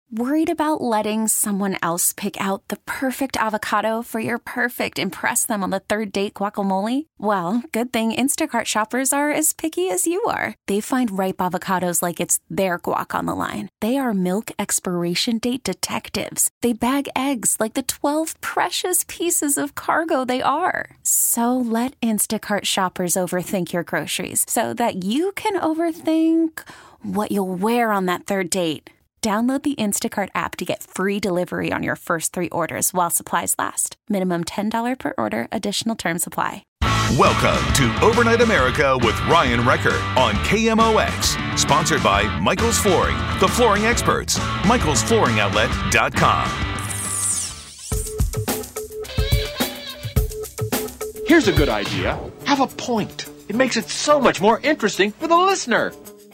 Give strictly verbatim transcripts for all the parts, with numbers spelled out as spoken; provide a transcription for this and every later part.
Worried about letting someone else pick out the perfect avocado for your perfect impress them on the third date guacamole? Well, good thing Instacart shoppers are as picky as you are. They find ripe avocados like it's their guac on the line. They are milk expiration date detectives. They bag eggs like the twelve precious pieces of cargo they are. So let Instacart shoppers overthink your groceries so that you can overthink what you'll wear on that third date. Download the Instacart app to get free delivery on your first three orders while supplies last. Minimum ten dollars per order. Additional terms apply. Welcome to Overnight America with Ryan Wrecker on K M O X. Sponsored by Michael's Flooring, the flooring experts. Michaels Flooring Outlet dot com. Here's a good idea. Have a point. It makes it so much more interesting for the listener.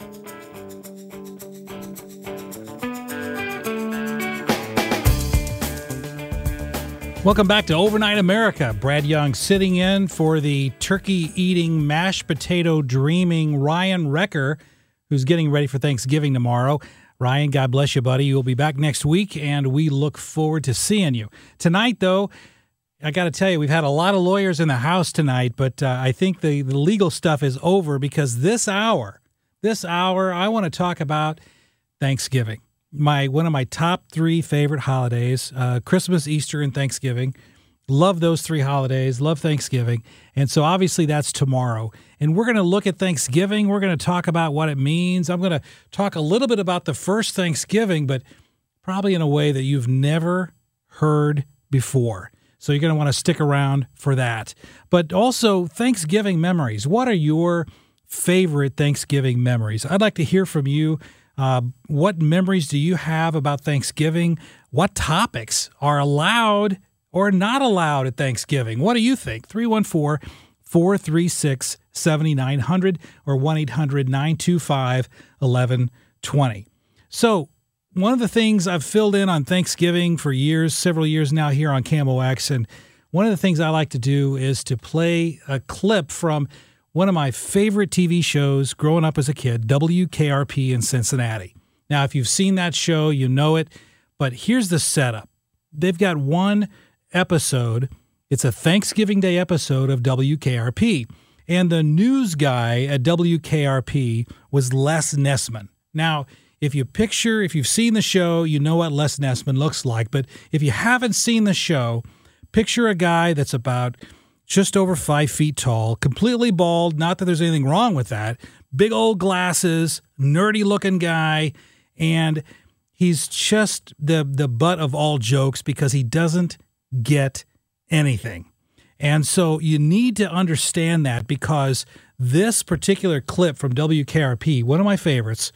Welcome back to Overnight America. Brad Young sitting in for the turkey-eating, mashed potato-dreaming Ryan Wrecker, who's getting ready for Thanksgiving tomorrow. Ryan, God bless you, buddy. You'll be back next week, and we look forward to seeing you. Tonight, though, I got to tell you, we've had a lot of lawyers in the house tonight, but uh, I think the, the legal stuff is over because this hour, this hour, I want to talk about Thanksgiving. My one of my top three favorite holidays, uh, Christmas, Easter, and Thanksgiving. Love those three holidays. Love Thanksgiving. And so obviously that's tomorrow. And we're going to look at Thanksgiving. We're going to talk about what it means. I'm going to talk a little bit about the first Thanksgiving, but probably in a way that you've never heard before. So you're going to want to stick around for that. But also Thanksgiving memories. What are your favorite Thanksgiving memories? I'd like to hear from you. Uh, what memories do you have about Thanksgiving? What topics are allowed or not allowed at Thanksgiving? What do you think? three one four, four three six, seven nine zero zero or one eight hundred, nine two five, one one two zero. So one of the things I've filled in on Thanksgiving for years, several years now here on K M O X, and one of the things I like to do is to play a clip from one of my favorite T V shows growing up as a kid, W K R P in Cincinnati. Now, if you've seen that show, you know it, but here's the setup. They've got one episode. It's a Thanksgiving Day episode of W K R P, and the news guy at W K R P was Les Nessman. Now, if you picture, if you've seen the show, you know what Les Nessman looks like, but if you haven't seen the show, picture a guy that's about just over five feet tall, completely bald. Not that there's anything wrong with that. Big old glasses, nerdy-looking guy, and he's just the, the butt of all jokes because he doesn't get anything. And so you need to understand that because this particular clip from W K R P, one of my favorites,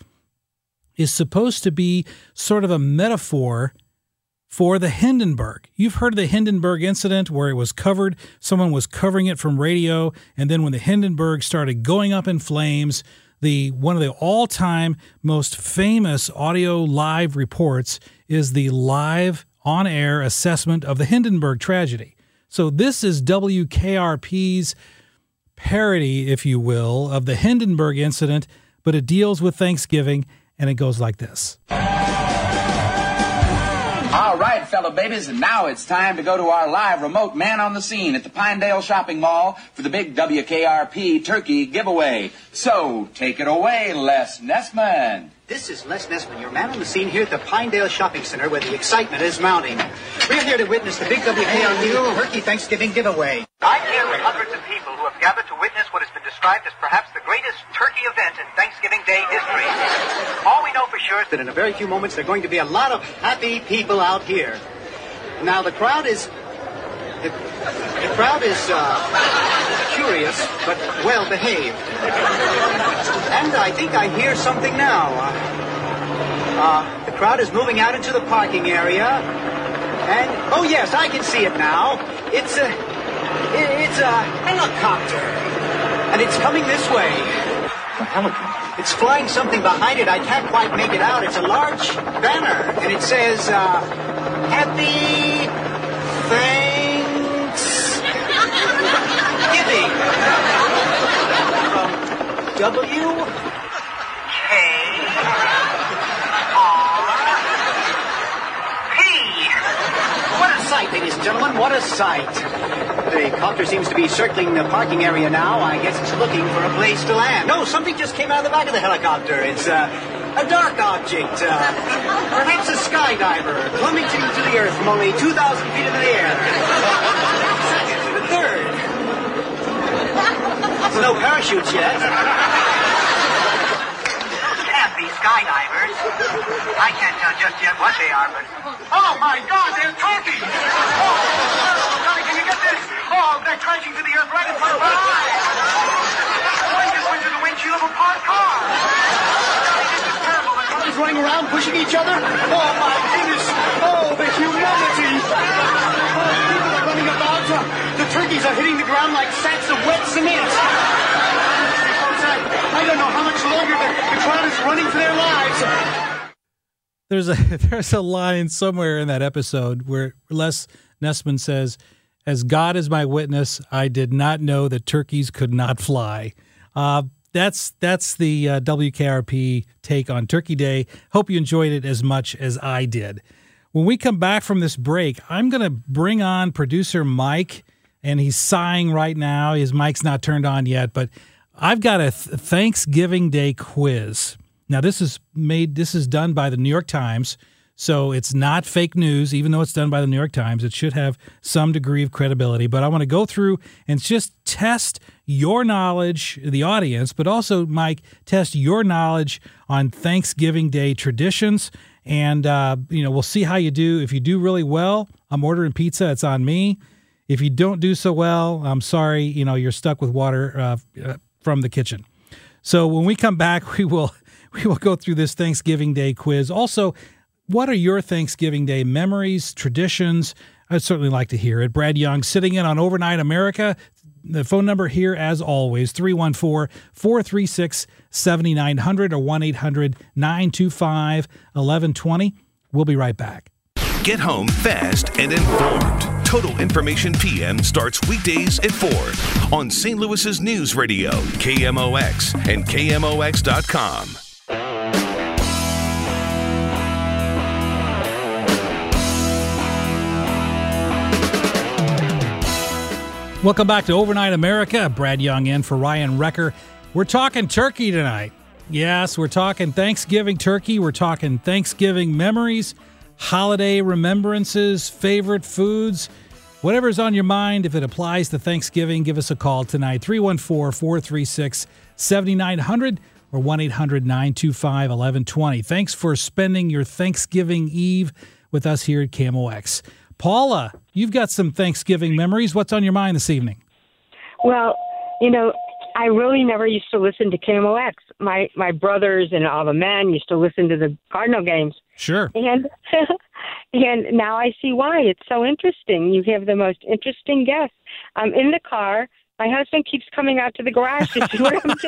is supposed to be sort of a metaphor for the Hindenburg. You've heard of the Hindenburg incident where it was covered, someone was covering it from radio, and then when the Hindenburg started going up in flames, the one of the all-time most famous audio live reports is the live on-air assessment of the Hindenburg tragedy. So this is W K R P's parody, if you will, of the Hindenburg incident, but it deals with Thanksgiving, and it goes like this. All right, fellow babies, and now it's time to go to our live remote man on the scene at the Pinedale Shopping Mall for the big W K R P turkey giveaway. So, take it away, Les Nessman. This is Les Nessman, your man on the scene here at the Pinedale Shopping Center where the excitement is mounting. We're here to witness the big W K R P turkey Thanksgiving giveaway. I'm here with hundreds of people who have gathered to witness what has been described as perhaps the greatest turkey event in Thanksgiving Day history. All we know for sure is that in a very few moments there are going to be a lot of happy people out here. Now the crowd is... The, the crowd is uh, curious, but well behaved. And I think I hear something now. Uh, uh, the crowd is moving out into the parking area. And, oh yes, I can see it now. It's a, it, it's a helicopter. And it's coming this way. A helicopter? It's flying something behind it. I can't quite make it out. It's a large banner. And it says, uh, Happy Thanksgiving. From W K R ladies and gentlemen, what a sight. The copter seems to be circling the parking area now. I guess it's looking for a place to land. No, something just came out of the back of the helicopter. It's uh, a dark object. Uh, perhaps a skydiver plummeting to the earth from only two thousand feet into the air. Second, the third. There's no parachutes yet. Can't be skydivers. I can't tell just yet what they are, but... Oh, my God, they're turkeys! Oh, Johnny, can you get this? Oh, they're crashing to the earth right in front of our eyes! One just went to the windshield of a parked car! Johnny, this is terrible. The Cars running around, pushing each other. Oh, my goodness! Oh, the humanity! Oh, people are running about. Uh, the turkeys are hitting the ground like sacks of wet cement. I don't know how much longer the, the crowd is running for their lives. There's a there's a line somewhere in that episode where Les Nessman says, "As God is my witness, I did not know that turkeys could not fly." Uh, that's that's the uh, W K R P take on Turkey Day. Hope you enjoyed it as much as I did. When we come back from this break, I'm going to bring on producer Mike, and he's sighing right now. His mic's not turned on yet, but I've got a th- Thanksgiving Day quiz. Now, this is made. This is done by the New York Times, so it's not fake news. Even though it's done by the New York Times, it should have some degree of credibility. But I want to go through and just test your knowledge, the audience, but also, Mike, test your knowledge on Thanksgiving Day traditions. And uh, you know, we'll see how you do. If you do really well, I'm ordering pizza. It's on me. If you don't do so well, I'm sorry. You know, you're stuck with water Uh, uh, from the kitchen. So when we come back, we will we will go through this Thanksgiving Day quiz. Also, what are your Thanksgiving Day memories, traditions? I'd certainly like to hear it. Brad Young sitting in on Overnight America. The phone number here, as always, three one four, four three six, seven nine zero zero or one eight hundred, nine two five, one one two zero. We'll be right back. Get home fast and informed. Total Information P M starts weekdays at four on Saint Louis's News Radio, K M O X and K M O X dot com. Welcome back to Overnight America. Brad Young in for Ryan Wrecker. We're talking turkey tonight. Yes, we're talking Thanksgiving turkey. We're talking Thanksgiving memories, holiday remembrances, favorite foods, whatever's on your mind. If it applies to Thanksgiving, give us a call tonight, three one four, four three six, seven nine zero zero or one eight hundred, nine two five, one one two zero. Thanks for spending your Thanksgiving Eve with us here at K M O X. Paula, you've got some Thanksgiving memories. What's on your mind this evening? Well, you know, I really never used to listen to K M O X. My my brothers and all the men used to listen to the Cardinal games. Sure. And and now I see why. It's so interesting. You have the most interesting guests. I'm in the car. My husband keeps coming out to the garage to see what I'm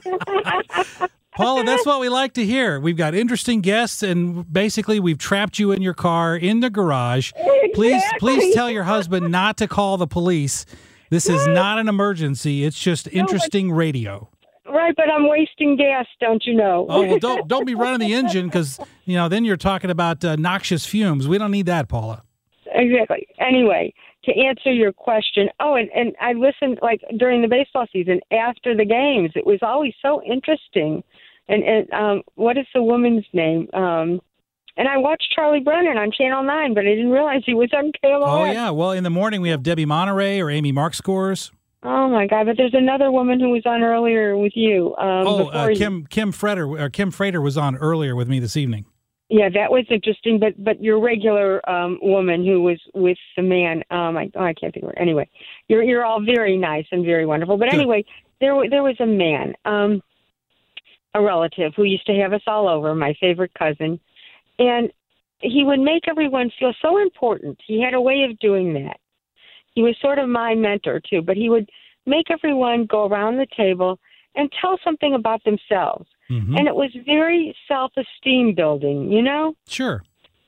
doing. Paula, that's what we like to hear. We've got interesting guests, and basically we've trapped you in your car in the garage. Exactly. Please, please tell your husband not to call the police. This is not an emergency. It's just interesting no, but, radio. Right, but I'm wasting gas, don't you know? Oh, well, don't don't be running the engine because, you know, then you're talking about uh, noxious fumes. We don't need that, Paula. Exactly. Anyway, to answer your question, oh, and, and I listened, like, during the baseball season, after the games. It was always so interesting. And, and um, what is the woman's name? Um, and I watched Charlie Brennan on Channel nine, but I didn't realize he was on K M O X. Oh, yeah. Well, in the morning we have Debbie Monterey or Amy Markscores. Oh, my God. But there's another woman who was on earlier with you. Um, oh, uh, you. Kim Kim Frater, or Kim Frater was on earlier with me this evening. Yeah, that was interesting. But but your regular um, woman who was with the man, um, I, oh, I can't think of her. Anyway, you're you're all very nice and very wonderful. But anyway, there there was a man, um, a relative who used to have us all over, my favorite cousin, and he would make everyone feel so important. He had a way of doing that. He was sort of my mentor, too, but he would make everyone go around the table and tell something about themselves. Mm-hmm. And it was very self-esteem building, you know? Sure.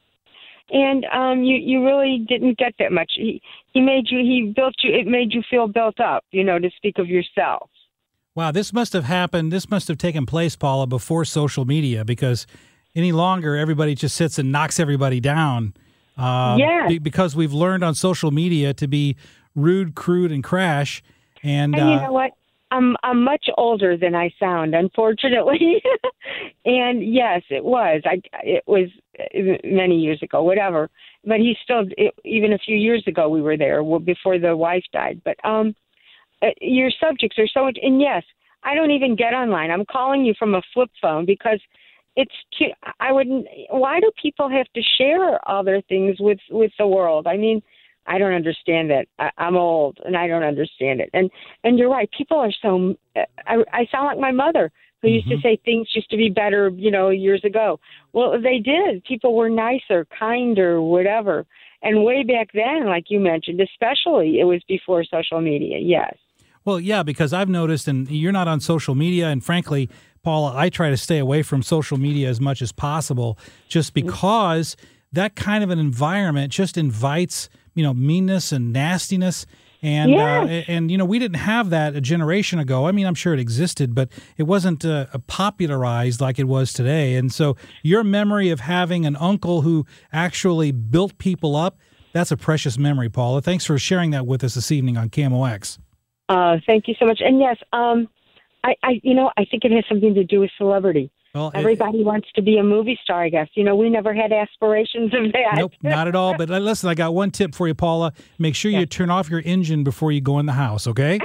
And um, you, you really didn't get that much. He, he made you, he built you, it made you feel built up, you know, to speak of yourself. Wow, this must have happened, this must have taken place, Paula, before social media, because any longer everybody just sits and knocks everybody down uh, Yes. be- because we've learned on social media to be rude, crude, and crash. And, And you uh, know what? I'm I'm much older than I sound, unfortunately. And yes, it was. I it was many years ago, whatever. But he still, it, even a few years ago, we were there well, before the wife died. But um, uh, your subjects are so much. And yes, I don't even get online. I'm calling you from a flip phone because it's too. I wouldn't. Why do people have to share all their things with with the world? I mean. I don't understand that. I, I'm old, and I don't understand it. And and you're right. People are so. I, I sound like my mother, who used Mm-hmm. to say things used to be better, you know, years ago. Well, they did. People were nicer, kinder, whatever. And way back then, like you mentioned, especially, it was before social media. Yes. Well, yeah, because I've noticed, and you're not on social media, and frankly, Paula, I try to stay away from social media as much as possible, just because that kind of an environment just invites, you know, meanness and nastiness. And, Yes. uh, and you know, we didn't have that a generation ago. I mean, I'm sure it existed, but it wasn't uh, popularized like it was today. And so your memory of having an uncle who actually built people up, that's a precious memory, Paula. Thanks for sharing that with us this evening on K M O X. Uh, thank you so much. And yes, um, I, I, you know, I think it has something to do with celebrity. Well, it- Everybody wants to be a movie star, I guess. You know, we never had aspirations of that. Nope, not at all. But uh, listen, I got one tip for you, Paula. Make sure you turn off your engine before you go in the house, okay?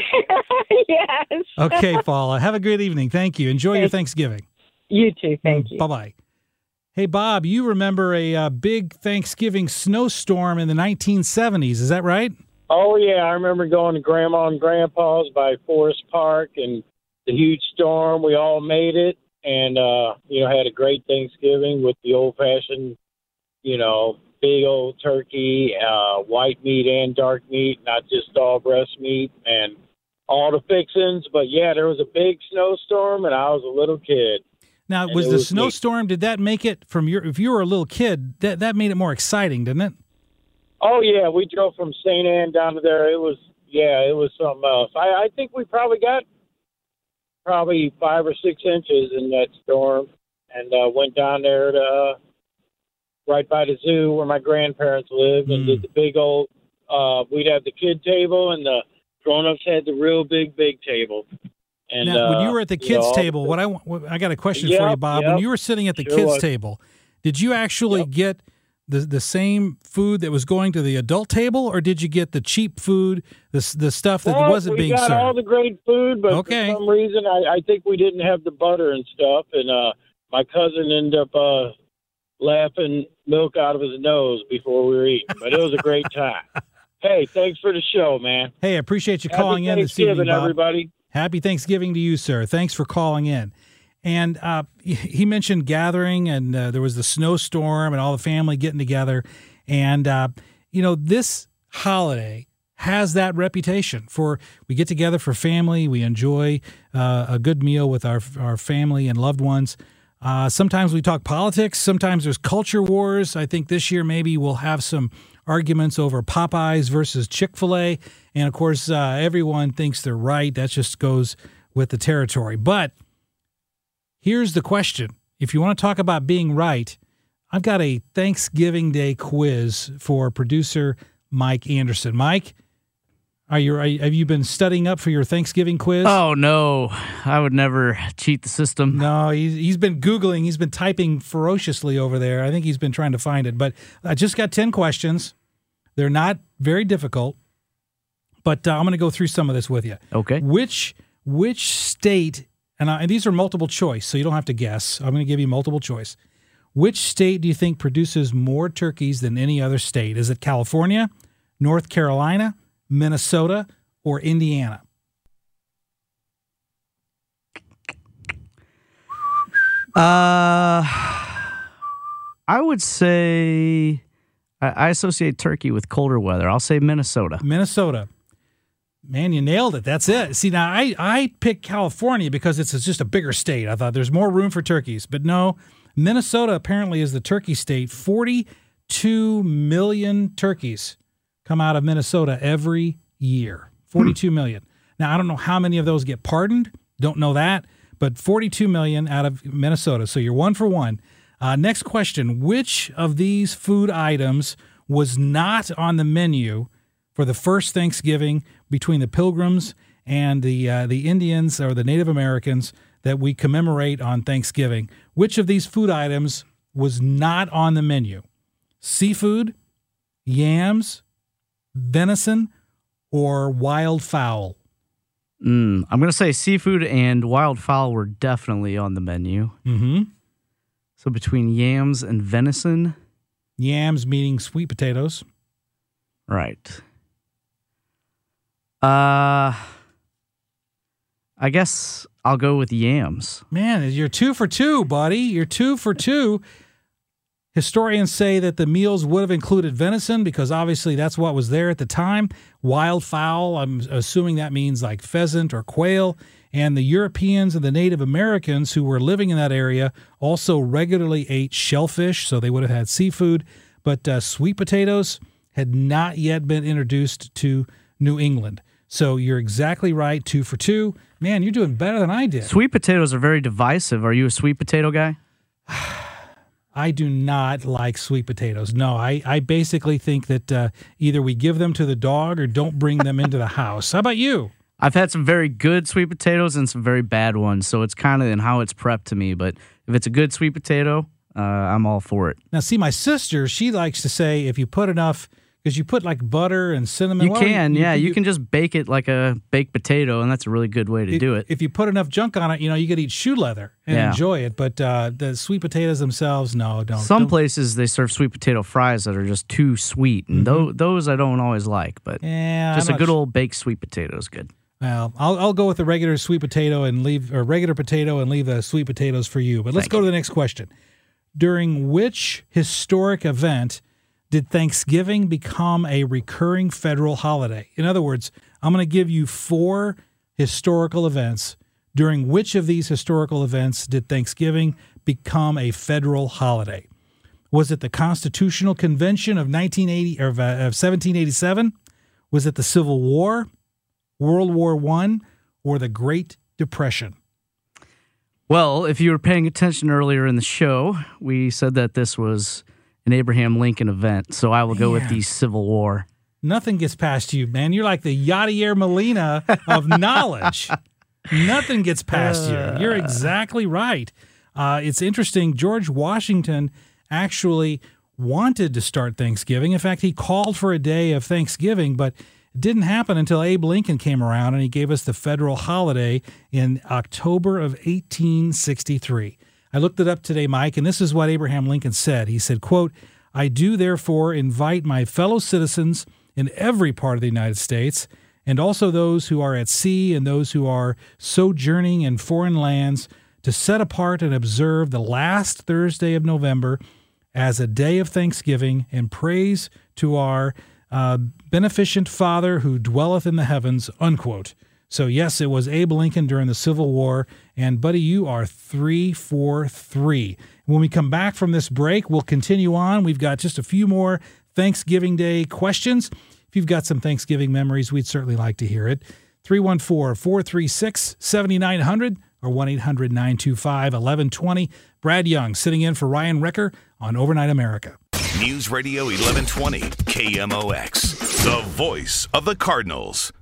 Yes. Okay, Paula. Have a great evening. Thank you. Enjoy your Thanksgiving. You too. Thank you. Bye-bye. Hey, Bob, you remember a uh, big Thanksgiving snowstorm in the nineteen seventies. Is that right? Oh, yeah. I remember going to Grandma and Grandpa's by Forest Park and the huge storm. We all made it. And, uh, you know, had a great Thanksgiving with the old-fashioned, you know, big old turkey, uh, white meat and dark meat, not just all breast meat, and all the fixings. But, yeah, there was a big snowstorm, and I was a little kid. Now, And was it the was snowstorm, did that make it from your, if you were a little kid, that, that made it more exciting, didn't it? Oh, yeah, we drove from Saint Anne down to there. It was, yeah, it was something else. I, I think we probably got probably five or six inches in that storm, and uh, went down there to uh, right by the zoo where my grandparents lived, and Mm. did the big old. Uh, we'd have the kid table, and the grown-ups had the real big, big table. And Now, when uh, you were at the you kids' know, table, what I want- what, I got a question for Yep, you, Bob. When yep. you were sitting at the Sure kids' was. table, did you actually get the the same food that was going to the adult table, or did you get the cheap food, the s- the stuff that Well, wasn't we being got served? all the great food, but Okay. for some reason, I, I think we didn't have the butter and stuff. And uh, my cousin ended up uh, laughing milk out of his nose before we were eating. But it was a great time. Hey, thanks for the show, man. Hey, I appreciate you Happy calling in this Thanksgiving, evening, Bob. everybody. Happy Thanksgiving to you, sir. Thanks for calling in. And uh, he mentioned gathering, and uh, there was the snowstorm and all the family getting together. And, uh, you know, this holiday has that reputation for we get together for family, we enjoy uh, a good meal with our our family and loved ones. Uh, sometimes we talk politics. Sometimes there's culture wars. I think this year maybe we'll have some arguments over Popeyes versus Chick-fil-A. And, of course, uh, everyone thinks they're right. That just goes with the territory. But here's the question. If you want to talk about being right, I've got a Thanksgiving Day quiz for producer Mike Anderson. Mike, are you, are you have you been studying up for your Thanksgiving quiz? Oh, no. I would never cheat the system. No, he's, he's been Googling. He's been typing ferociously over there. I think he's been trying to find it. But I just got ten questions. They're not very difficult, but uh, I'm going to go through some of this with you. Okay. Which which state, and, I, and these are multiple choice, so you don't have to guess. I'm going to give you multiple choice. Which state do you think produces more turkeys than any other state? Is it California, North Carolina, Minnesota, or Indiana? Uh, I would say I, I associate turkey with colder weather. I'll say Minnesota. Minnesota. Man, you nailed it. That's it. See, now I, I picked California because it's just a bigger state. I thought there's more room for turkeys. But no, Minnesota apparently is the turkey state. forty-two million turkeys come out of Minnesota every year. forty-two million. Now, I don't know how many of those get pardoned. Don't know that. But forty-two million out of Minnesota. So you're one for one. Uh, next question. Which of these food items was not on the menu for the first Thanksgiving between the Pilgrims and the uh, the Indians or the Native Americans that we commemorate on Thanksgiving? Which of these food items was not on the menu? Seafood, yams, venison, or wild fowl? Mm, I'm going to say seafood and wild fowl were definitely on the menu. Mm-hmm. So between yams and venison? Yams meaning sweet potatoes. Right. Uh, I guess I'll go with yams. Man, you're two for two, buddy. You're two for two. Historians say that the meals would have included venison because obviously that's what was there at the time. Wild fowl, I'm assuming that means like pheasant or quail. And the Europeans and the Native Americans who were living in that area also regularly ate shellfish, so they would have had seafood. But uh, sweet potatoes had not yet been introduced to New England. So you're exactly right, two for two. Man, you're doing better than I did. Sweet potatoes are very divisive. Are you a sweet potato guy? I do not like sweet potatoes. No, I, I basically think that uh, either we give them to the dog or don't bring them into the house. How about you? I've had some very good sweet potatoes and some very bad ones, so it's kind of in how it's prepped to me. But if it's a good sweet potato, uh, I'm all for it. Now, see, my sister, she likes to say if you put enough, because you put like butter and cinnamon. You well, can, you, yeah. You, you can just bake it like a baked potato, and that's a really good way to if, do it. If you put enough junk on it, you know, you could eat shoe leather and Yeah. enjoy it. But uh, the sweet potatoes themselves, no, don't. Some don't. places they serve sweet potato fries that are just too sweet, and Mm-hmm. tho- those I don't always like. But Yeah, just I'm a good not old baked sweet potato is good. Well, I'll I'll go with the regular sweet potato and leave or regular potato and leave the sweet potatoes for you. But let's Thank go you. to the next question. During which historic event did Thanksgiving become a recurring federal holiday? In other words, I'm going to give you four historical events. During which of these historical events did Thanksgiving become a federal holiday? Was it the Constitutional Convention of nineteen eighty or of, uh, of seventeen eighty-seven? Was it the Civil War, World War One, or the Great Depression? Well, if you were paying attention earlier in the show, we said that this was an Abraham Lincoln event, so I will go with Man. the Civil War. Nothing gets past you, man. You're like the Yadier Molina of knowledge. Nothing gets past you. You're exactly right. Uh, it's interesting. George Washington actually wanted to start Thanksgiving. In fact, he called for a day of Thanksgiving, but it didn't happen until Abe Lincoln came around and he gave us the federal holiday in October of eighteen sixty-three. I looked it up today, Mike, and this is what Abraham Lincoln said. He said, quote, "I do therefore invite my fellow citizens in every part of the United States, and also those who are at sea and those who are sojourning in foreign lands, to set apart and observe the last Thursday of November as a day of thanksgiving and praise to our uh, beneficent Father who dwelleth in the heavens," unquote. So, yes, it was Abe Lincoln during the Civil War. And, buddy, you are three for three. When we come back from this break, we'll continue on. We've got just a few more Thanksgiving Day questions. If you've got some Thanksgiving memories, we'd certainly like to hear it. three one four, four three six, seven nine zero zero or one eight hundred, nine two five, one one two zero. Brad Young sitting in for Ryan Recker on Overnight America. News Radio eleven twenty, K M O X, the voice of the Cardinals.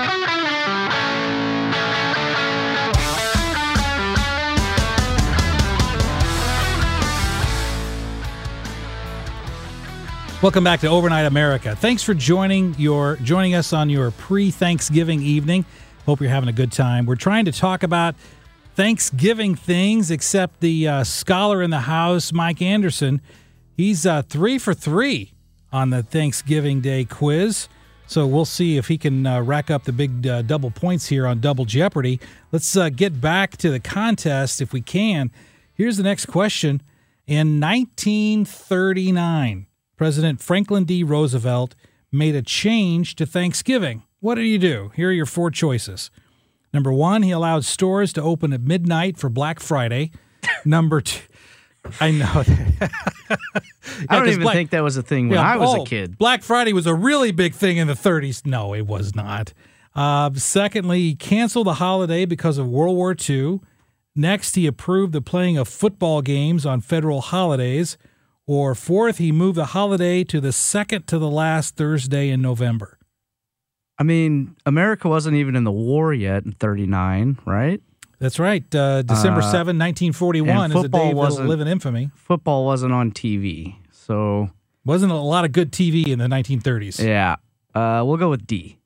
Welcome back to Overnight America. Thanks for joining your joining us on your pre-Thanksgiving evening. Hope you're having a good time. We're trying to talk about Thanksgiving things, except the uh, scholar in the house, Mike Anderson, he's uh, three for three on the Thanksgiving Day quiz. So we'll see if he can uh, rack up the big uh, double points here on Double Jeopardy. Let's uh, get back to the contest if we can. Here's the next question. In nineteen thirty-nine, President Franklin D. Roosevelt made a change to Thanksgiving. What did he do? Here are your four choices. Number one, he allowed stores to open at midnight for Black Friday. Number two, I know. yeah, I don't even Black, think that was a thing when yeah, I was oh, a kid. Black Friday was a really big thing in the thirties. No, it was not. Uh, secondly, he canceled the holiday because of World War Two. Next, he approved the playing of football games on federal holidays. Or fourth, he moved the holiday to the second to the last Thursday in November. I mean, America wasn't even in the war yet in thirty-nine, right? That's right. Uh, December seventh, nineteen forty-one is the day that'll live in infamy. Football wasn't on T V, so... Wasn't a lot of good T V in the nineteen thirties. Yeah. Uh, we'll go with D.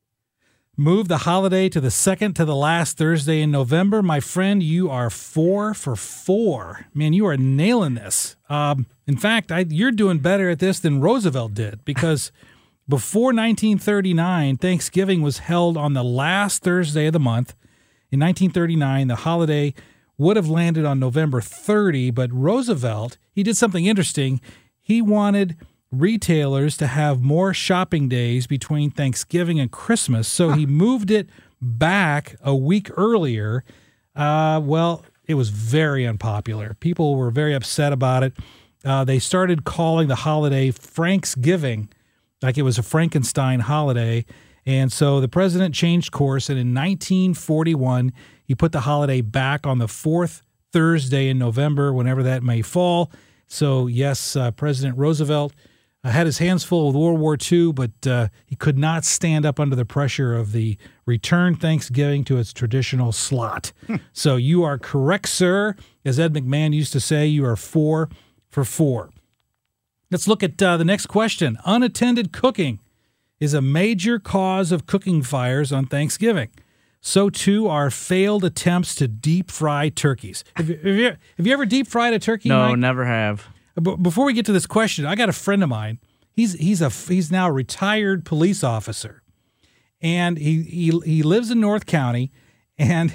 Move the holiday to the second to the last Thursday in November. My friend, you are four for four. Man, you are nailing this. Um, in fact, I, you're doing better at this than Roosevelt did, because before nineteen thirty-nine, Thanksgiving was held on the last Thursday of the month. In nineteen thirty-nine, the holiday would have landed on November thirtieth, but Roosevelt, he did something interesting. He wanted retailers to have more shopping days between Thanksgiving and Christmas, so he moved it back a week earlier. Uh, well, it was very unpopular. People were very upset about it. Uh, they started calling the holiday Franksgiving, like it was a Frankenstein holiday. And so the president changed course, and in nineteen forty-one, he put the holiday back on the fourth Thursday in November, whenever that may fall. So, yes, uh, President Roosevelt uh, had his hands full with World War Two, but uh, he could not stand up under the pressure of the return Thanksgiving to its traditional slot. So you are correct, sir. As Ed McMahon used to say, you are four for four. Let's look at uh, the next question. Unattended cooking is a major cause of cooking fires on Thanksgiving. So, too, are failed attempts to deep fry turkeys. Have you, have you, have you ever deep fried a turkey, No, Mike? never have. But before we get to this question, I got a friend of mine. He's he's a he's now a retired police officer, and he he he lives in North County. And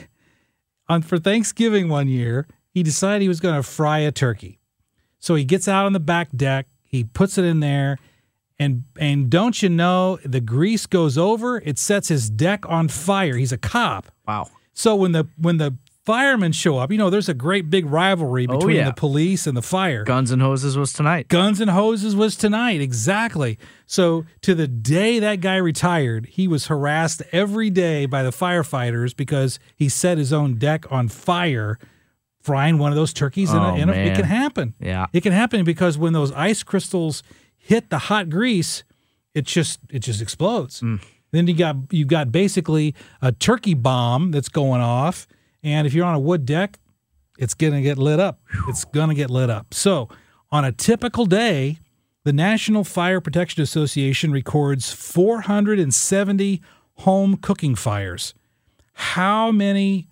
on for Thanksgiving one year, he decided he was going to fry a turkey. So he gets out on the back deck, he puts it in there. And and don't you know, the grease goes over, it sets his deck on fire. He's a cop. Wow. So when the when the firemen show up, you know, there's a great big rivalry between oh, yeah. the police and the fire. Guns and Hoses was tonight. Guns and Hoses was tonight, exactly. So to the day that guy retired, he was harassed every day by the firefighters because he set his own deck on fire frying one of those turkeys. Oh, in a, in a, man. it can happen. Yeah. It can happen because when those ice crystals hit the hot grease, it just it just explodes. Mm. Then you got you got basically a turkey bomb that's going off, and if you're on a wood deck, it's gonna get lit up. It's gonna get lit up. So on a typical day, the National Fire Protection Association records four hundred seventy home cooking fires. How many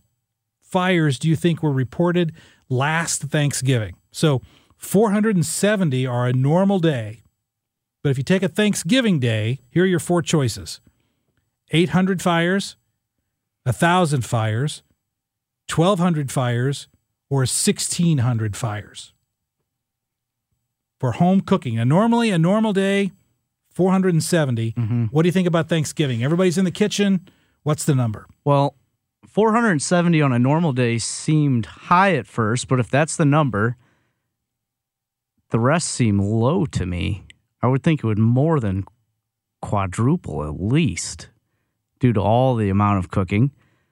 fires do you think were reported last Thanksgiving? So four hundred seventy are a normal day. But if you take a Thanksgiving day, here are your four choices. eight hundred fires, one thousand fires, twelve hundred fires, or sixteen hundred fires for home cooking. And normally, a normal day, four hundred seventy. Mm-hmm. What do you think about Thanksgiving? Everybody's in the kitchen. What's the number? Well, four hundred seventy on a normal day seemed high at first, but if that's the number, the rest seem low to me. I would think it would more than quadruple at least due to all the amount of cooking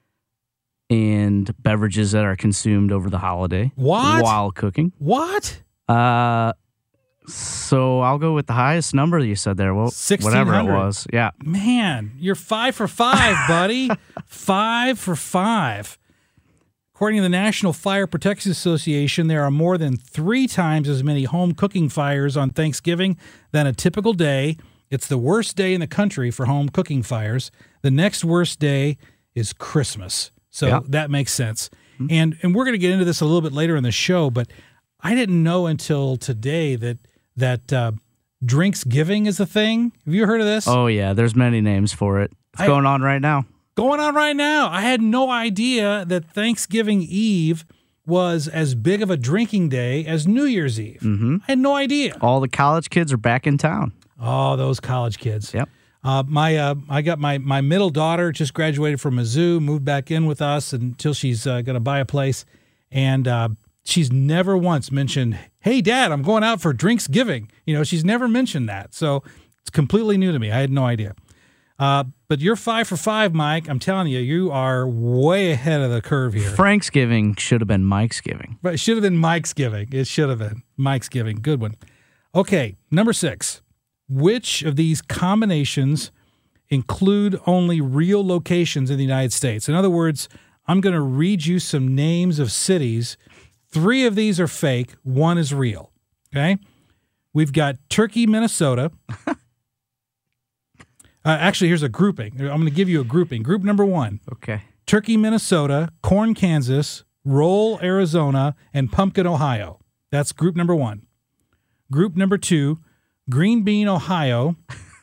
and beverages that are consumed over the holiday. What? While cooking. What? Uh, so I'll go with the highest number you said there. Well, whatever it was. Yeah. Man, you're five for five, buddy. Five for five. According to the National Fire Protection Association, there are more than three times as many home cooking fires on Thanksgiving than a typical day. It's the worst day in the country for home cooking fires. The next worst day is Christmas. So yeah. That makes sense. Mm-hmm. And and we're going to get into this a little bit later in the show, but I didn't know until today that that uh, Drinksgiving is a thing. Have you heard of this? Oh, yeah. There's many names for it. It's I, going on right now. Going on right now. I had no idea that Thanksgiving Eve was as big of a drinking day as New Year's Eve. Mm-hmm. I had no idea. All the college kids are back in town. Oh, those college kids. Yep. Uh, my uh, I got my, my middle daughter just graduated from Mizzou, moved back in with us until she's uh, going to buy a place. And uh, she's never once mentioned, hey, Dad, I'm going out for Drinksgiving. You know, she's never mentioned that. So it's completely new to me. I had no idea. Uh, but you're five for five, Mike. I'm telling you, you are way ahead of the curve here. Franksgiving should have been Mike's giving. But it should have been Mike's giving. It should have been Mike's giving. Good one. Okay, number six. Which of these combinations include only real locations in the United States? In other words, I'm going to read you some names of cities. Three of these are fake. One is real. Okay? We've got Turkey, Minnesota. uh, actually, here's a grouping. I'm going to give you a grouping. Group number one. Okay. Turkey, Minnesota, Corn, Kansas, Roll, Arizona, and Pumpkin, Ohio. That's group number one. Group number two, Green Bean, Ohio,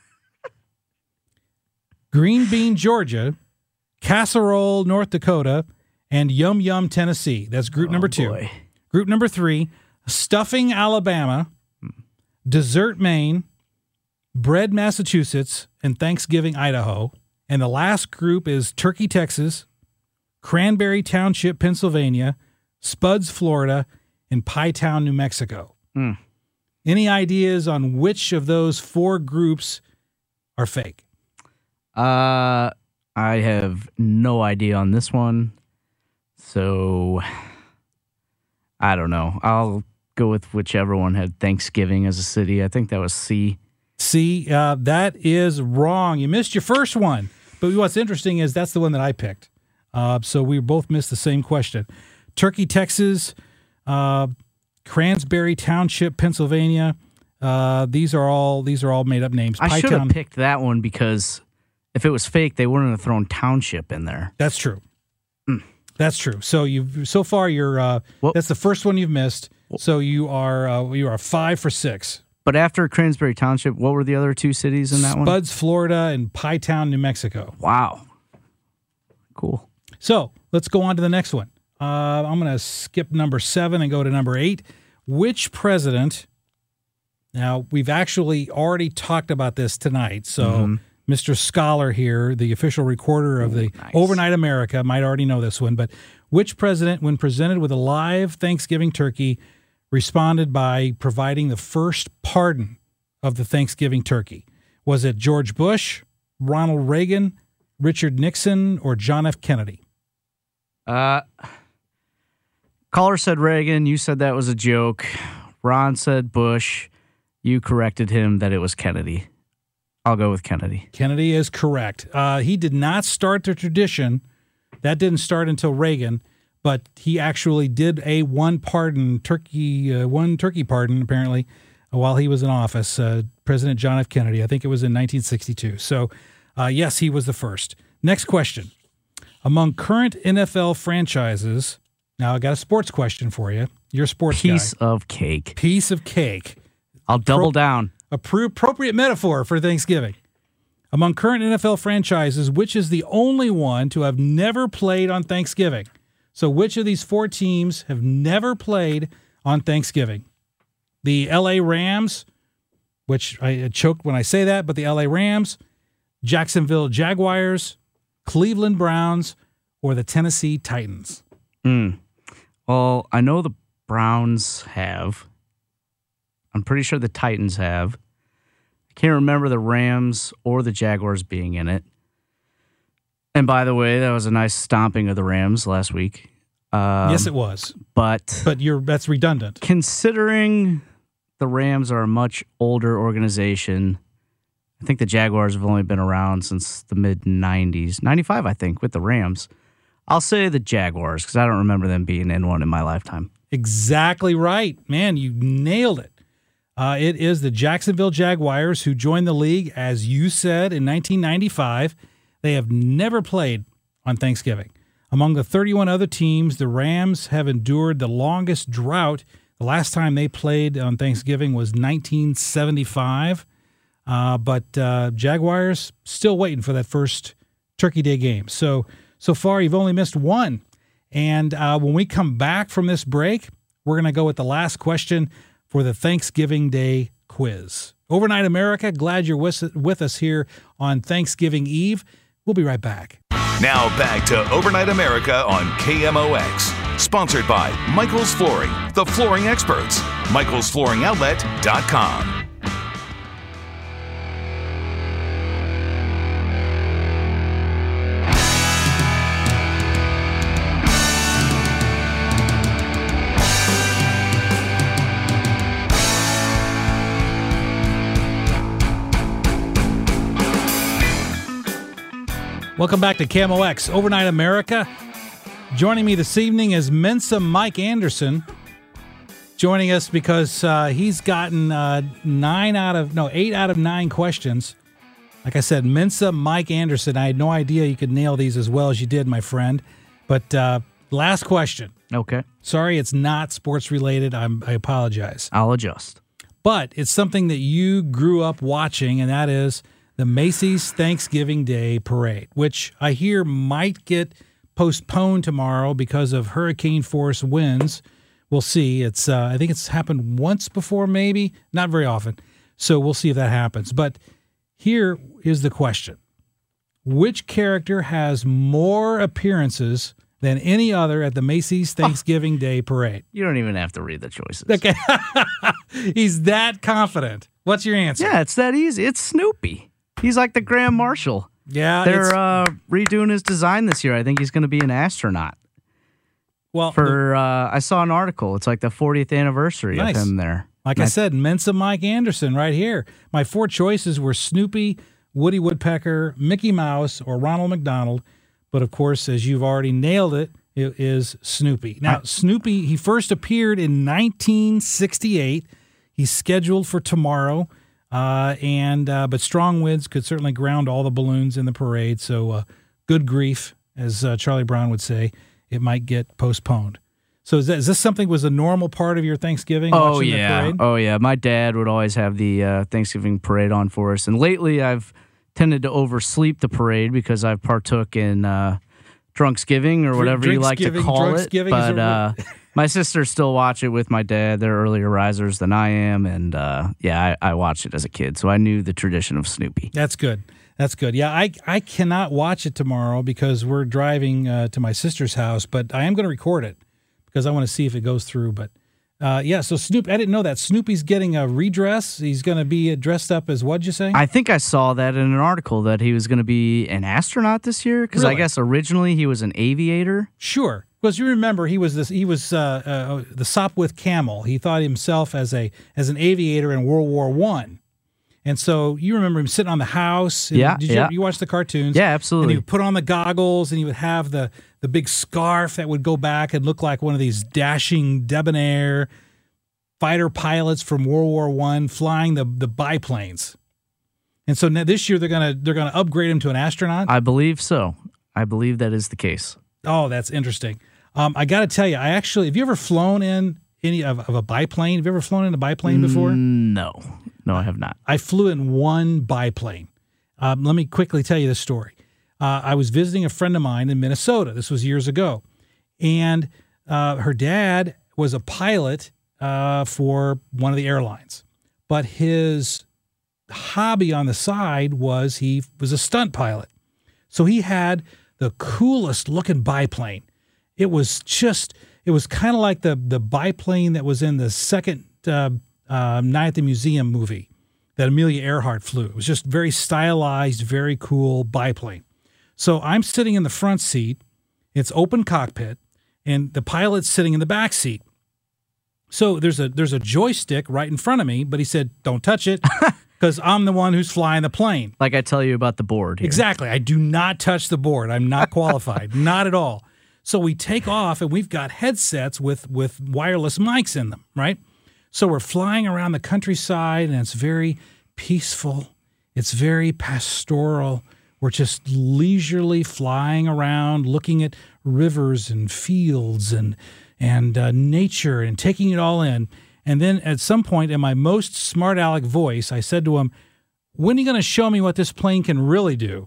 Green Bean, Georgia, Casserole, North Dakota, and Yum Yum, Tennessee. That's group oh, number two. Boy. Group number three, Stuffing, Alabama, Dessert, Maine, Bread, Massachusetts, and Thanksgiving, Idaho. And the last group is Turkey, Texas, Cranberry Township, Pennsylvania, Spuds, Florida, and Pie Town, New Mexico. Mm. Any ideas on which of those four groups are fake? Uh, I have no idea on this one. So, I don't know. I'll go with whichever one had Thanksgiving as a city. I think that was C. C, uh, that is wrong. You missed your first one. But what's interesting is that's the one that I picked. Uh, so we both missed the same question. Turkey, Texas, uh, Cranberry Township, Pennsylvania. Uh, these are all these are all made up names. I should have Town. picked that one because if it was fake, they wouldn't have thrown township in there. That's true. Mm. That's true. So you've so far you're uh, well, that's the first one you've missed. So you are uh, you are five for six. But after Cranberry Township, what were the other two cities in that one? Spuds, Florida, and Pie Town, New Mexico. Wow. Cool. So let's go on to the next one. Uh, I'm going to skip number seven and go to number eight. Which president? Now, we've actually already talked about this tonight. So mm-hmm. Mister Scholar here, the official recorder of the nice. Overnight America, might already know this one. But which president, when presented with a live Thanksgiving turkey, responded by providing the first pardon of the Thanksgiving turkey? Was it George Bush, Ronald Reagan, Richard Nixon, or John F. Kennedy? Uh, caller said Reagan. You said that was a joke. Ron said Bush. You corrected him that it was Kennedy. I'll go with Kennedy. Kennedy is correct. Uh, he did not start the tradition. That didn't start until Reagan, but he actually did a one pardon turkey, uh, one turkey pardon apparently, uh, while he was in office. Uh, President John F. Kennedy. I think it was in nineteen sixty-two. So, uh, yes, he was the first. Next question. Among current N F L franchises, now I got a sports question for you. You're a sports Piece guy. of cake. Piece of cake. I'll double Pro- down. Appropriate metaphor for Thanksgiving. Among current N F L franchises, which is the only one to have never played on Thanksgiving? So which of these four teams have never played on Thanksgiving? The L A Rams, which I choked when I say that, but the L A Rams, Jacksonville Jaguars, Cleveland Browns, or the Tennessee Titans? Mm. Well, I know the Browns have. I'm pretty sure the Titans have. I can't remember the Rams or the Jaguars being in it. And by the way, that was a nice stomping of the Rams last week. Um, yes, it was. But but you're that's redundant. Considering the Rams are a much older organization, I think the Jaguars have only been around since the mid nineties. ninety-five, I think, with the Rams. I'll say the Jaguars because I don't remember them being in one in my lifetime. Exactly right. Man, you nailed it. Uh, it is the Jacksonville Jaguars who joined the league, as you said, in nineteen ninety-five. They have never played on Thanksgiving. Among the thirty-one other teams, the Rams have endured the longest drought. The last time they played on Thanksgiving was nineteen seventy-five. Uh, but uh, Jaguars still waiting for that first Turkey Day game. So, so far, you've only missed one. And uh, when we come back from this break, we're going to go with the last question for the Thanksgiving Day quiz. Overnight America, glad you're with, with us here on Thanksgiving Eve. We'll be right back. Now back to Overnight America on K M O X. Sponsored by Michael's Flooring, the flooring experts. Michaels Flooring Outlet dot com. Welcome back to K M O X Overnight America. Joining me this evening is Mensa Mike Anderson. Joining us because uh, he's gotten uh, nine out of no eight out of nine questions. Like I said, Mensa Mike Anderson. I had no idea you could nail these as well as you did, my friend. But uh, last question. Okay. Sorry, it's not sports related. I'm, I apologize. I'll adjust. But it's something that you grew up watching, and that is the Macy's Thanksgiving Day Parade, which I hear might get postponed tomorrow because of hurricane force winds. We'll see. It's uh, I think it's happened once before, maybe. Not very often. So we'll see if that happens. But here is the question. Which character has more appearances than any other at the Macy's Thanksgiving oh, Day Parade? You don't even have to read the choices. Okay. He's that confident. What's your answer? Yeah, it's that easy. It's Snoopy. He's like the Grand Marshal. Yeah. They're uh, redoing his design this year. I think he's going to be an astronaut. Well, For uh, I saw an article. It's like the fortieth anniversary nice. of him there. Like I, I said, Mensa Mike Anderson right here. My four choices were Snoopy, Woody Woodpecker, Mickey Mouse, or Ronald McDonald. But, of course, as you've already nailed it, it is Snoopy. Now, I, Snoopy, he first appeared in nineteen sixty-eight. He's scheduled for tomorrow. Uh, and uh, but strong winds could certainly ground all the balloons in the parade. So uh, good grief, as uh, Charlie Brown would say, it might get postponed. So is, that, is this something was a normal part of your Thanksgiving? Oh, watching yeah. The parade? Oh, yeah. My dad would always have the uh, Thanksgiving parade on for us. And lately I've tended to oversleep the parade because I've partook in uh, Drunksgiving or whatever you like to call it. But uh, my sisters still watch it with my dad. They're earlier risers than I am. And uh, yeah, I, I watched it as a kid. So I knew the tradition of Snoopy. That's good. That's good. Yeah, I I cannot watch it tomorrow because we're driving uh, to my sister's house, but I am going to record it because I want to see if it goes through. But uh, yeah, so Snoopy, I didn't know that. Snoopy's getting a redress. He's going to be dressed up as what'd you say? I think I saw that in an article that he was going to be an astronaut this year because Really? I guess originally he was an aviator. Sure. Because you remember he was this he was uh, uh, the Sopwith Camel. He thought himself as a as an aviator in World War One. And so you remember him sitting on the house. And Yeah, did you, yeah. you watch the cartoons? Yeah, absolutely. And he would put on the goggles, and he would have the, the big scarf that would go back and look like one of these dashing, debonair fighter pilots from World War One flying the, the biplanes. And so now this year they're gonna they're gonna upgrade him to an astronaut. I believe so. I believe that is the case. Oh, that's interesting. Um, I got to tell you, I actually have you ever flown in any of, of a biplane? Have you ever flown in a biplane before? No. No, I have not. I flew in one biplane. Um, let me quickly tell you the story. Uh, I was visiting a friend of mine in Minnesota. This was years ago. And uh, her dad was a pilot uh, for one of the airlines. But his hobby on the side was he was a stunt pilot. So he had the coolest looking biplane. It was just, it was kind of like the, the biplane that was in the second uh, Uh, Night at the Museum movie that Amelia Earhart flew. It was just very stylized, very cool biplane. So I'm sitting in the front seat. It's open cockpit, and the pilot's sitting in the back seat. So there's a there's a joystick right in front of me, but he said, "Don't touch it," because I'm the one who's flying the plane. Like I tell you about the board here. Exactly. I do not touch the board. I'm not qualified, not at all. So we take off, and we've got headsets with with wireless mics in them, right? So we're flying around the countryside, and it's very peaceful. It's very pastoral. We're just leisurely flying around, looking at rivers and fields and and uh, nature and taking it all in. And then at some point, in my most smart aleck voice, I said to him, "When are you going to show me what this plane can really do?"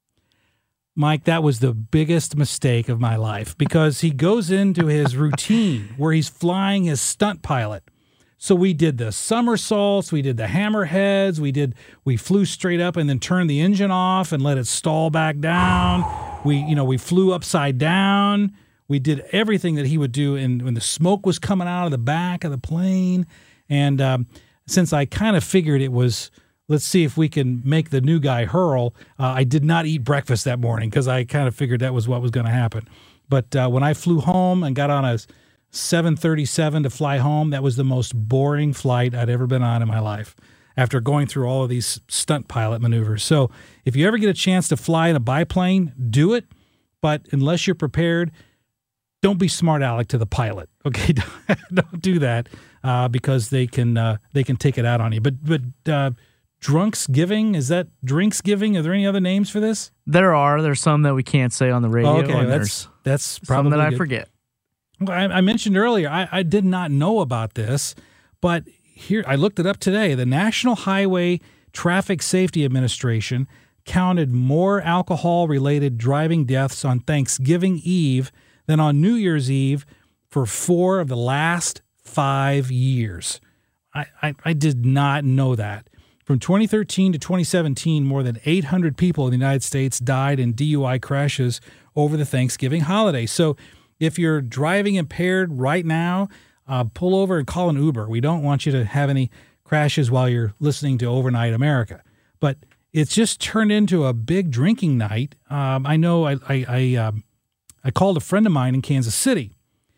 Mike, that was the biggest mistake of my life because he goes into his routine where he's flying his stunt pilot. So we did the somersaults, we did the hammerheads, we did we flew straight up and then turned the engine off and let it stall back down. We, you know, we flew upside down. We did everything that he would do, and when the smoke was coming out of the back of the plane. And um, since I kind of figured it was, let's see if we can make the new guy hurl, uh, I did not eat breakfast that morning because I kind of figured that was what was going to happen. But uh, when I flew home and got on a seven thirty-seven to fly home, that was the most boring flight I'd ever been on in my life. after going through all of these stunt pilot maneuvers. So if you ever get a chance to fly in a biplane, do it. But unless you're prepared, don't be smart aleck to the pilot. Okay, don't do that uh, because they can uh, they can take it out on you. But but uh, Drunksgiving, is that Drinksgiving? Are there any other names for this? There are. There's some that we can't say on the radio. Oh, okay, and that's that's some probably that I good. forget. Well, I, I mentioned earlier, I, I did not know about this, but here I looked it up today. The National Highway Traffic Safety Administration counted more alcohol-related driving deaths on Thanksgiving Eve than on New Year's Eve for four of the last five years. I, I, I did not know that. From twenty thirteen to twenty seventeen, more than eight hundred people in the United States died in D U I crashes over the Thanksgiving holiday. So if you're driving impaired right now, uh, pull over and call an Uber. We don't want you to have any crashes while you're listening to Overnight America. But it's just turned into a big drinking night. Um, I know I I I, um, I called a friend of mine in Kansas City,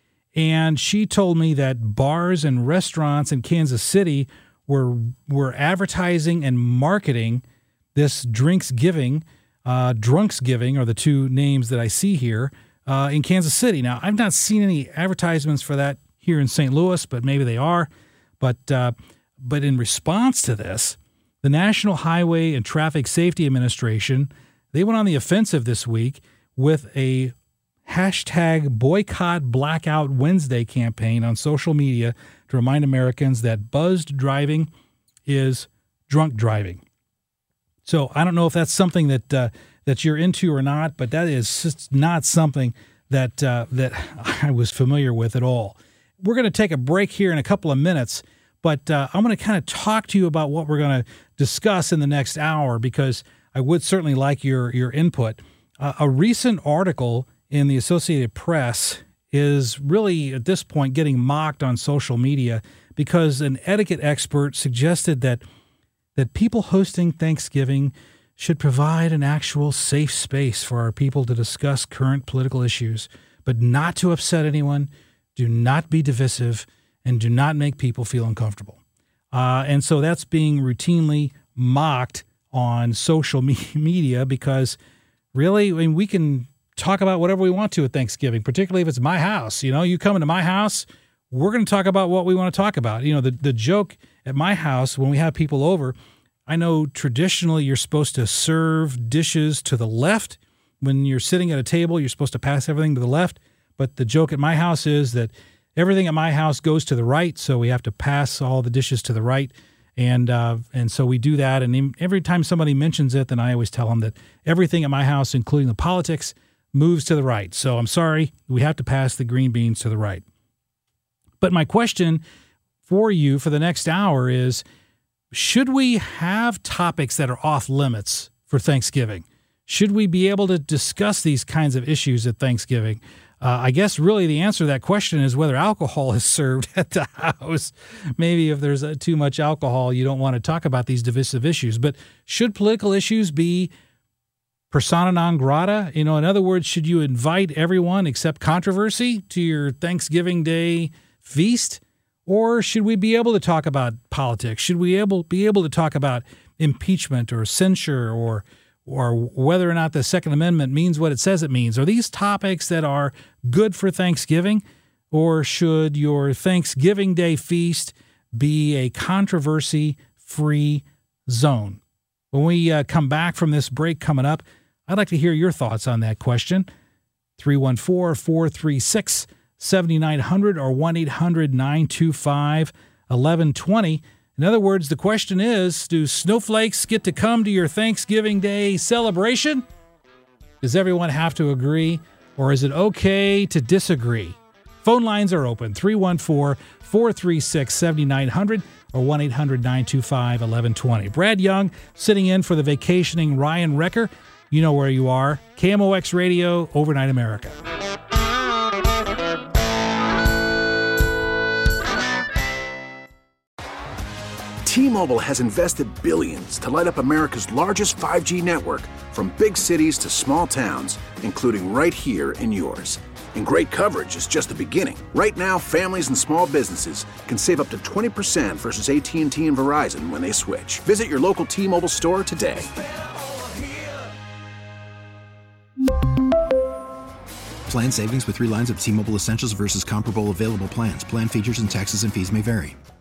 and she told me that bars and restaurants in Kansas City were were advertising and marketing this Drinksgiving, uh, Drunksgiving are the two names that I see here uh, in Kansas City. Now, I've not seen any advertisements for that here in Saint Louis, but maybe they are. But uh, but in response to this, the National Highway and Traffic Safety Administration, they went on the offensive this week with a hashtag Boycott Blackout Wednesday campaign on social media to remind Americans that buzzed driving is drunk driving. So I don't know if that's something that uh, that you're into or not, but that is just not something that uh, that I was familiar with at all. We're going to take a break here in a couple of minutes, but uh, I'm going to kind of talk to you about what we're going to discuss in the next hour because I would certainly like your your input. Uh, a recent article in the Associated Press is really, at this point, getting mocked on social media because an etiquette expert suggested that that people hosting Thanksgiving should provide an actual safe space for our people to discuss current political issues, but not to upset anyone, do not be divisive, and do not make people feel uncomfortable. Uh, and so that's being routinely mocked on social me- media because really, I mean, we can talk about whatever we want to at Thanksgiving, particularly if it's my house. You know, you come into my house, we're going to talk about what we want to talk about. You know, the, the joke at my house when we have people over, I know traditionally you're supposed to serve dishes to the left. When you're sitting at a table, you're supposed to pass everything to the left. But the joke at my house is that everything at my house goes to the right, so we have to pass all the dishes to the right. And uh, and so we do that. And every time somebody mentions it, then I always tell them that everything at my house, including the politics, moves to the right. So I'm sorry, we have to pass the green beans to the right. But my question for you for the next hour is, should we have topics that are off limits for Thanksgiving? Should we be able to discuss these kinds of issues at Thanksgiving? Uh, I guess really the answer to that question is whether alcohol is served at the house. Maybe if there's uh, too much alcohol, you don't want to talk about these divisive issues. But should political issues be persona non grata? You know, in other words, should you invite everyone except controversy to your Thanksgiving Day feast? Or should we be able to talk about politics? Should we able be able to talk about impeachment or censure or or whether or not the Second Amendment means what it says it means? Are these topics that are good for Thanksgiving? Or should your Thanksgiving Day feast be a controversy-free zone? When we uh, come back from this break coming up, I'd like to hear your thoughts on that question. three one four, four three six, seven nine zero zero or one eight hundred, nine two five, one one two zero. In other words, the question is, do snowflakes get to come to your Thanksgiving Day celebration? Does everyone have to agree, or is it okay to disagree? Phone lines are open, three one four, four three six, seven nine zero zero or one eight hundred, nine two five, one one two zero. Brad Young sitting in for the vacationing Ryan Wrecker. You know where you are. K M O X Radio, Overnight America. T-Mobile has invested billions to light up America's largest five G network, from big cities to small towns, including right here in yours. And great coverage is just the beginning. Right now, families and small businesses can save up to twenty percent versus A T and T and Verizon when they switch. Visit your local T-Mobile store today. Plan savings with three lines of T-Mobile Essentials versus comparable available plans. Plan features and taxes and fees may vary.